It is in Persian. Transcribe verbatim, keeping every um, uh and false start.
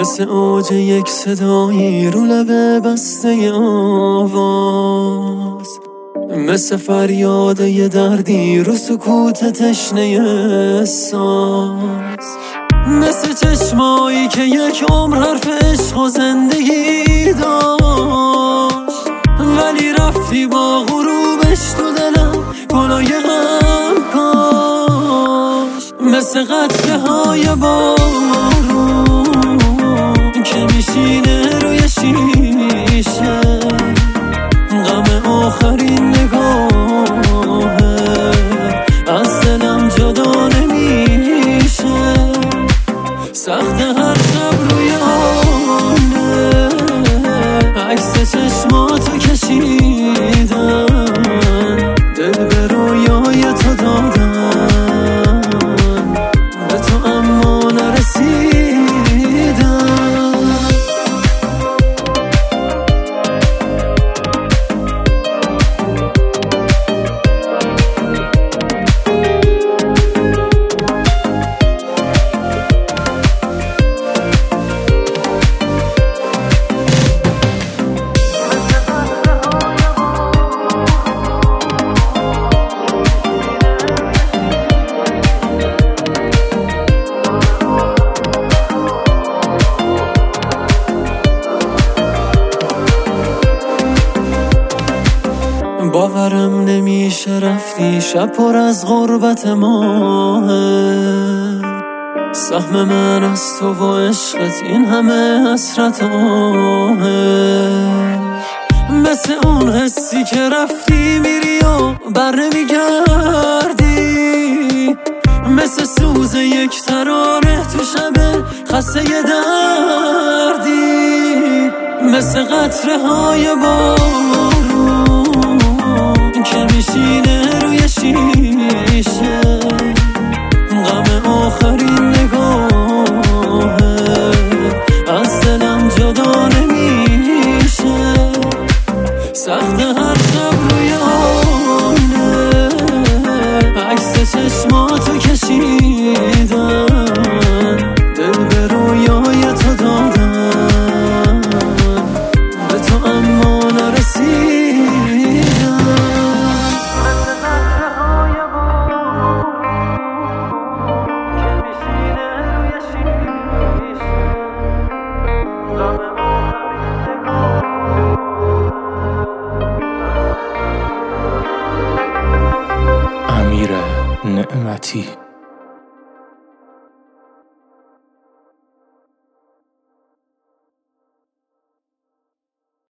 مثل اوج یک صدایی رو لبه بسته آواز، مثل فریاد یه دردی رو سکوت تشنه ساز، مثل چشمایی که یک عمر حرف عشق و زندگی داشت، ولی رفتی با غروبش تو دلم گلای غم کاش. مثل قطره های بارون که میشینه روی شیشه، غم آخرین نگاهه از دلم جدا نمیشه. سخت هر شب روی آینه عکس چشماتو کشیدن، دل به رویای تو دادن، به تو اما نرسیدن. باورم نمیشه رفتی، شب پر از غربت ماهه، سهم من از تو و عشقت این همه حسرت آهه. مثل اون حسی که رفتی میری و بر نمیگردی، مثل سوز یک ترانه تو شب خسته دردی، مثل قطره های بارون که میشینه روی شیشه، غم آخرین نگاهه از دلم جدا نمیشه. سخت هر شب روی آینه عکس چشماتو کشیدن، دل به رویای تو دادن، به تو اما نرسیدن. امیر نعمتی.